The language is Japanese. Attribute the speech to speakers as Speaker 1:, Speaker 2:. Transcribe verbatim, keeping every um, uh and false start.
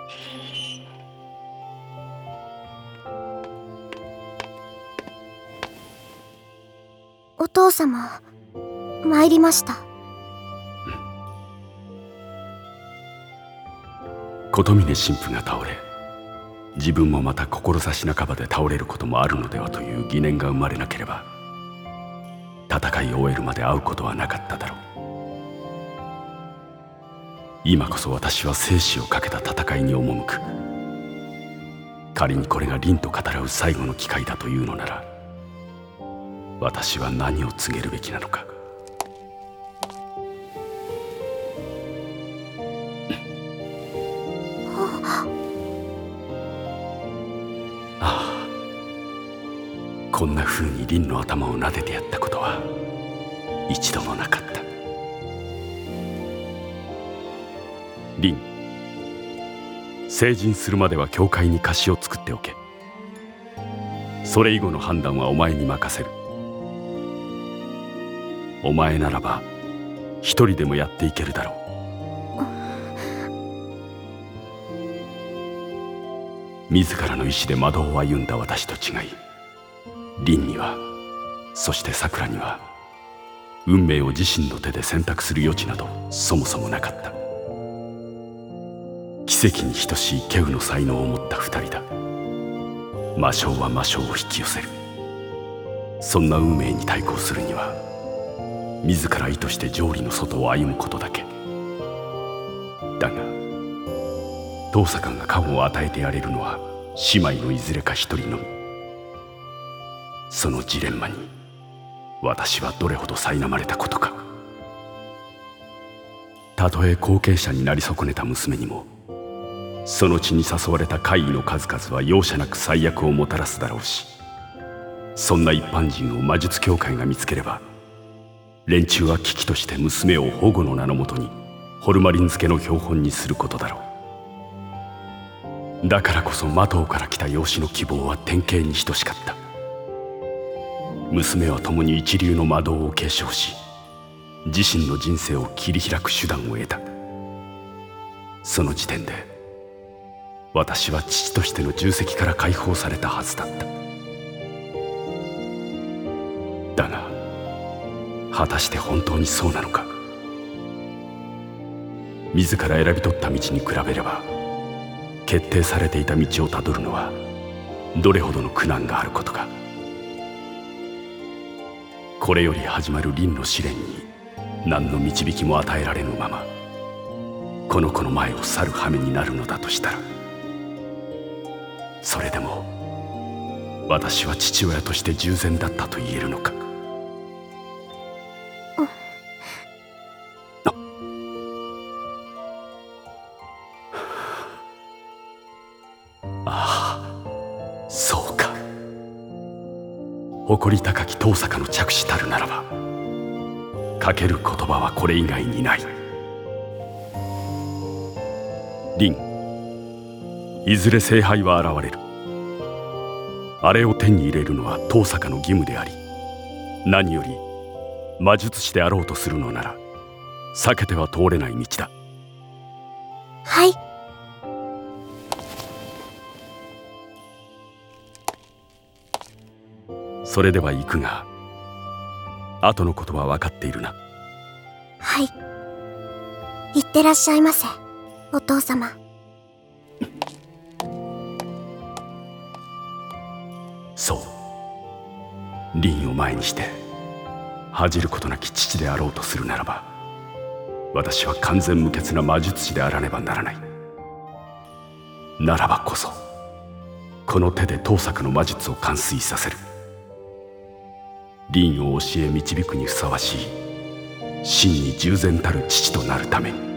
Speaker 1: お父様、参りました。
Speaker 2: 琴峰神父が倒れ、自分もまた志半ばで倒れることもあるのではという疑念が生まれなければ、戦いを終えるまで会うことはなかっただろう。今こそ私は生死をかけた戦いに赴く。仮にこれが凛と語らう最後の機会だというのなら、私は何を告げるべきなのか。ああ、こんな風に凛の頭を撫でてやったことは一度もなかった。凛、成人するまでは教会に貸しを作っておけ。それ以後の判断はお前に任せる。お前ならば一人でもやっていけるだろう。自らの意志で魔道を歩んだ私と違い、凛には、そしてさくらには、運命を自身の手で選択する余地などそもそもなかった。奇跡に等しい稀有の才能を持った二人だ。魔性は魔性を引き寄せる。そんな運命に対抗するには、自ら意図して条理の外を歩むことだけ。だが遠坂が加護を与えてやれるのは姉妹のいずれか一人のみ。そのジレンマに私はどれほど苛まれたことか。たとえ後継者になり損ねた娘にも、その血に誘われた怪異の数々は容赦なく最悪をもたらすだろうし、そんな一般人を魔術協会が見つければ、連中は危機として娘を保護の名のもとにホルマリン漬けの標本にすることだろう。だからこそ魔党から来た養子の希望は典型に等しかった。娘は共に一流の魔道を継承し、自身の人生を切り開く手段を得た。その時点で私は父としての重責から解放されたはずだった。だが果たして本当にそうなのか。自ら選び取った道に比べれば、決定されていた道をたどるのはどれほどの苦難があることか。これより始まる凛の試練に何の導きも与えられぬまま、この子の前を去る羽目になるのだとしたら、それでも私は父親として従前だったと言えるのか。そうか。誇り高き遠坂の着手たるならば、かける言葉はこれ以外にない。凛、いずれ聖杯は現れる。あれを手に入れるのは遠坂の義務であり、何より魔術師であろうとするのなら避けては通れない道だ。
Speaker 1: はい。
Speaker 2: それでは行くが、後のことは分かっているな。
Speaker 1: はい。いってらっしゃいませ、お父様。
Speaker 2: そう、凛を前にして恥じることなき父であろうとするならば、私は完全無欠な魔術師であらねばならない。ならばこそこの手で遠坂の魔術を完遂させる。凛を教え導くにふさわしい真に従前たる父となるために。